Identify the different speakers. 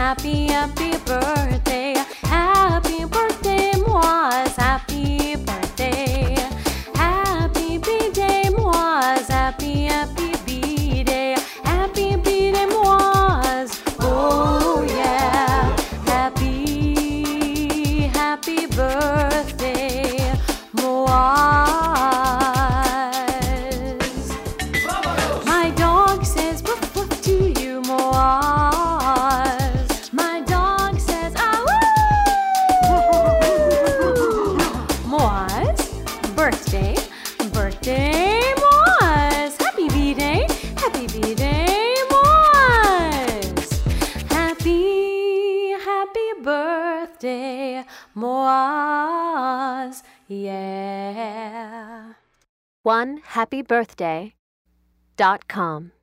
Speaker 1: happy, happy birthday. Happy birthday, Moise. Happy birthday. Happy B-Day, Moise. Happy, happy B-Day. Happy B-Day, Moise. Oh, yeah. Happy, happy birthday, Moise. My dog says woof woof to you, Moise. My dog says ah woo. Moise, birthday, birthday, Moise. Happy B-Day, happy B-Day, Moise. Happy, happy birthday, Moise. Yeah.
Speaker 2: OneHappyBirthday.com